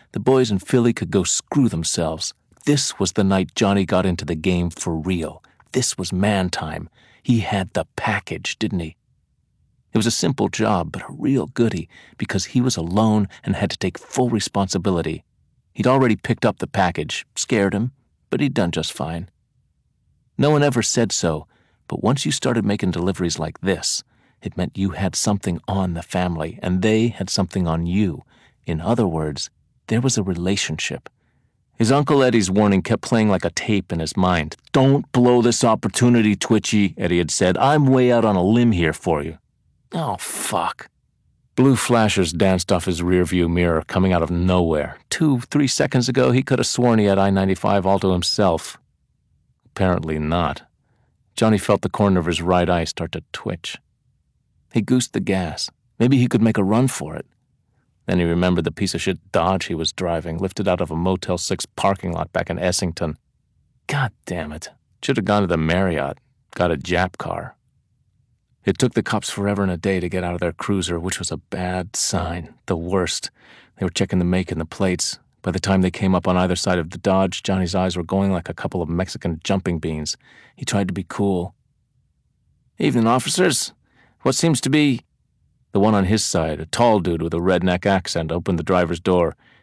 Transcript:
The boys in Philly could go screw themselves. This was the night Johnny got into the game for real. This was man time. He had the package, didn't he? It was a simple job, but a real goodie, because he was alone and had to take full responsibility. He'd already picked up the package. Scared him, but he'd done just fine. No one ever said so, but once you started making deliveries like this, it meant you had something on the family, and they had something on you. In other words, there was a relationship. His Uncle Eddie's warning kept playing like a tape in his mind. "Don't blow this opportunity, Twitchy," Eddie had said. "I'm way out on a limb here for you." Oh, fuck. Blue flashers danced off his rearview mirror, coming out of nowhere. 2-3 seconds ago, he could have sworn he had I-95 all to himself. Apparently not. Johnny felt the corner of his right eye start to twitch. He goosed the gas. Maybe he could make a run for it. Then he remembered the piece of shit Dodge he was driving, lifted out of a Motel 6 parking lot back in Essington. God damn it. Should have gone to the Marriott, got a Jap car. It took the cops forever and a day to get out of their cruiser, which was a bad sign, the worst. They were checking the make and the plates. By the time they came up on either side of the Dodge, Johnny's eyes were going like a couple of Mexican jumping beans. He tried to be cool. "Evening, officers. What seems to be—" The one on his side, a tall dude with a redneck accent, opened the driver's door.